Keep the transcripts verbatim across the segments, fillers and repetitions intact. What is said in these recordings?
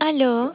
Aló.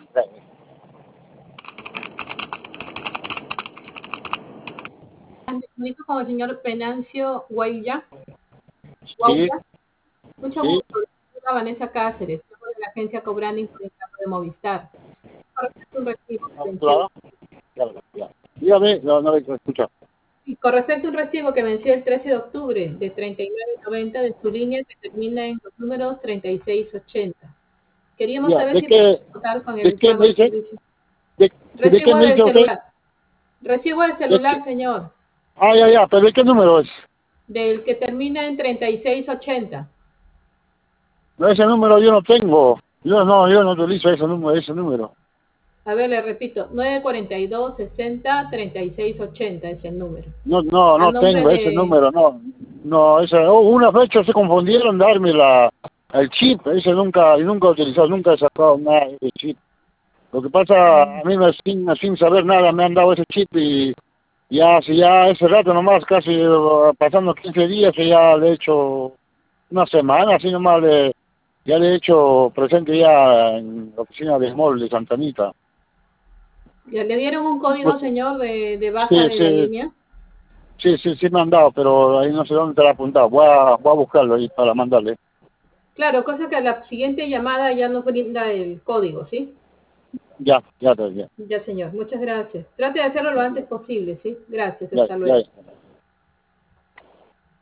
Me comunico con el señor Venancio Guailla. Sí, Mucho sí. gusto. Soy Vanessa Cáceres, soy de la agencia Cobranding por el campo de Movistar. Con respecto a un recibo que venció, Claro, claro, claro. Dígame, no, no le escucho. y con respecto a un recibo que venció el trece de octubre de treinta y nueve noventa de su línea que termina en los números treinta y seis ochenta. Queríamos Ya, saber ¿de si qué, podemos contar con de el qué pago me del dice? servicio. ¿De, de qué Recibo me del dice usted? celular. Recibo del ¿De celular, qué? señor. Ah, ya, ya, pero ¿de qué número es? Del que termina en treinta y seis ochenta. No, ese número yo no tengo. Yo no, yo no utilizo ese número, ese número. A ver, le repito, nueve cuarenta y dos sesenta treinta y seis ochenta es el número. No, no, A no nombre tengo ese de... número, no. No, ese, oh, una fecha se confundieron darme la, el chip, ese nunca, y nunca he utilizado, nunca he sacado nada de ese chip. Lo que pasa, a mí me, sin, sin saber nada me han dado ese chip y ya, si ya ese rato nomás, casi eh, pasando quince días, que ya le he hecho una semana, así nomás, le, ya le he hecho presente ya en la oficina de Small de Santa Anita. ¿Ya le dieron un Pues, código, señor, de, de baja sí, de la sí, línea? sí, sí, sí me han dado, pero ahí no sé dónde te lo he apuntado. Voy a, voy a buscarlo ahí para mandarle. Claro, cosa que a la siguiente llamada ya nos brinda el código, ¿sí? Ya, ya, ya, ya, Ya, señor. Muchas gracias. Trate de hacerlo lo antes posible, ¿sí? Gracias. ya, Hasta ya. luego. ya.